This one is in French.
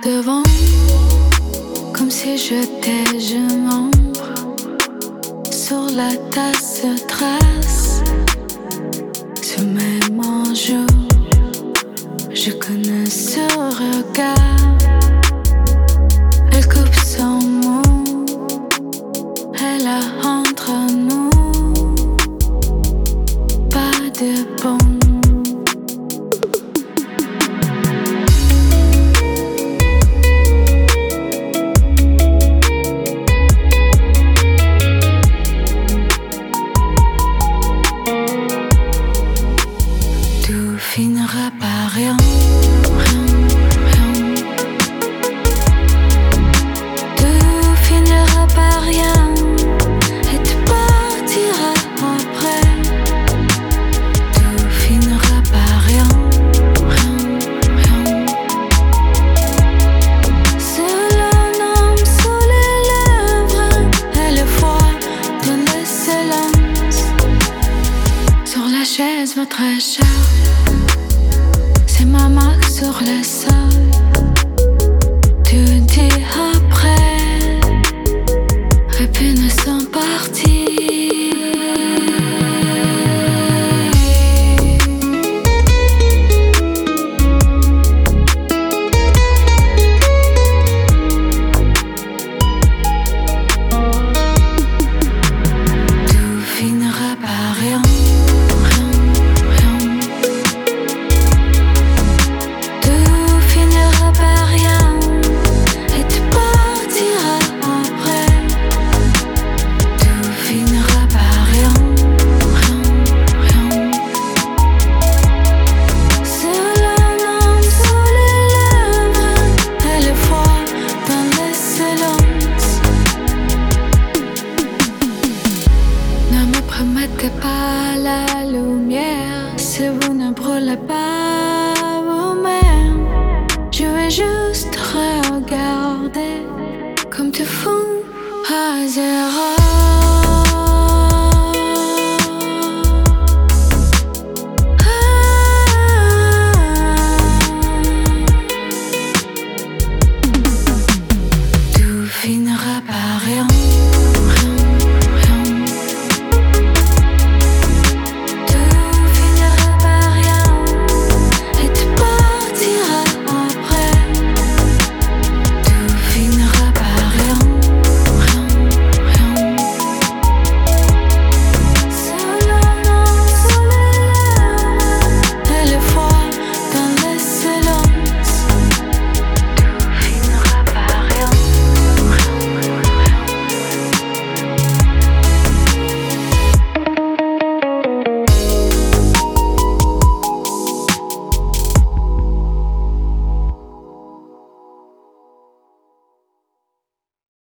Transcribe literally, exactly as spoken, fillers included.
devant, comme si j'étais gingembre. Sur la tasse se trace, sur mes manjots. Je connais ce regard. Elle coupe son mot, elle a entre nous pas de bon. Tout finira par rien, rien, rien. Tout finira par rien, et tu partiras après. Tout finira par rien, rien, rien. Seul un homme sous les lèvres, et le froid de l'excellence. Sur la chaise, votre écharpe, c'est ma marque sur le sol. Tu dis après, et puis nous sommes partis. Tout finira par rien. Mettez pas la lumière si vous ne brûlez pas vous-même. Je vais juste regarder comme tu fous hasard.